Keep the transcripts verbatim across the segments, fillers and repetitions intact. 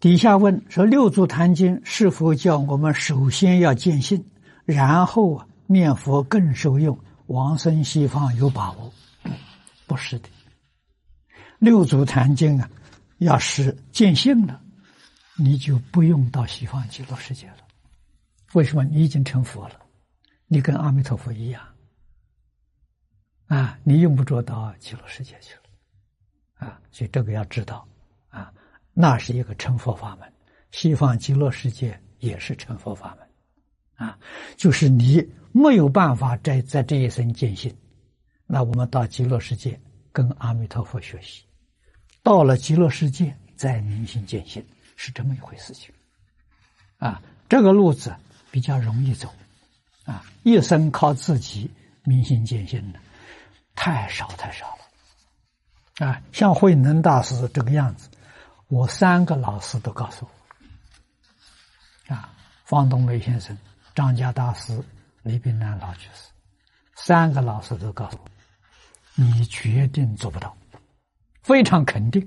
底下问说，六祖坛经是否叫我们首先要见性，然后啊念佛更受用，往生西方有把握？不是的。六祖坛经啊，要是见性了，你就不用到西方极乐世界了。为什么？你已经成佛了，你跟阿弥陀佛一样啊，你用不着到极乐世界去了啊。所以这个要知道啊，那是一个成佛法门，西方极乐世界也是成佛法门啊。就是你没有办法在在这一生见性，那我们到极乐世界跟阿弥陀佛学习，到了极乐世界再明心见性，是这么一回事情啊。这个路子比较容易走啊，一生靠自己明心见性的太少太少了啊。像慧能大师这个样子，我三个老师都告诉我啊，方东梅先生、张家大师、李炳南老居士，三个老师都告诉我，你决定做不到，非常肯定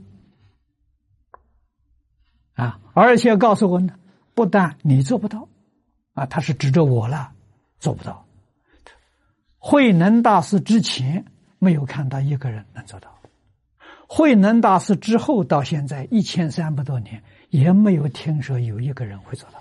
啊，而且告诉我呢，不但你做不到啊，他是指着我了，做不到。慧能大师之前没有看到一个人能做到，慧能大师之后到现在一千三百多年，也没有听说有一个人会做到。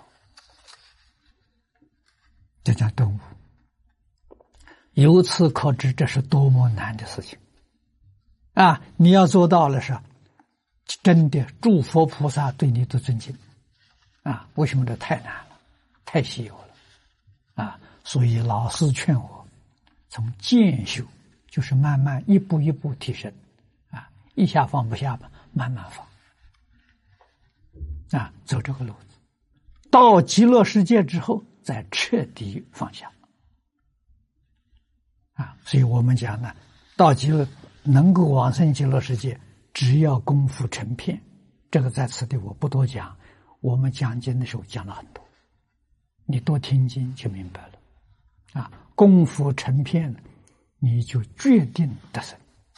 这叫顿悟。由此可知，这是多么难的事情啊！你要做到了，是真的诸佛菩萨对你的尊敬啊！为什么？这太难了，太稀有了啊！所以老师劝我从渐修，就是慢慢一步一步提升啊，一下放不下吧，慢慢放啊，走这个路子，到极乐世界之后再彻底放下啊！所以我们讲呢，到极乐能够往生极乐世界，只要功夫成片，这个在此地我不多讲，我们讲经的时候讲了很多，你多听经就明白了啊！功夫成片，你就决定得生。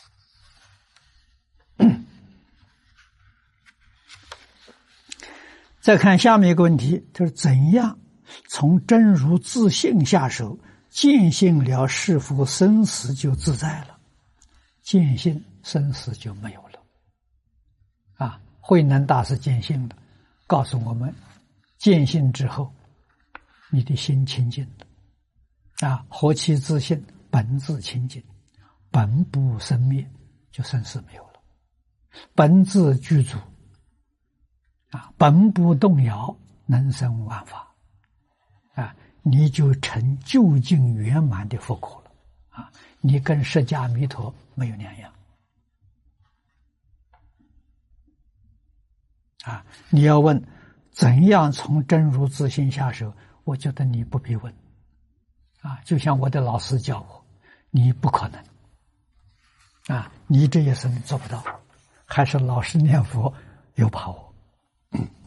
再看下面一个问题，就是怎样从真如自性下手，见性了是否生死就自在了？见性生死就没有了啊！慧能大师见性的，告诉我们，见性之后，你的心清净了啊！何其自性，本自清净，本不生灭，就生死没有了，本自具足啊，本不动摇，能生万法啊！你就成究竟圆满的佛果了啊！你跟释迦弥陀没有两样啊！你要问怎样从真如自性下手，我觉得你不必问啊！就像我的老师教我，你不可能啊！你这一生做不到，还是老实念佛有把握。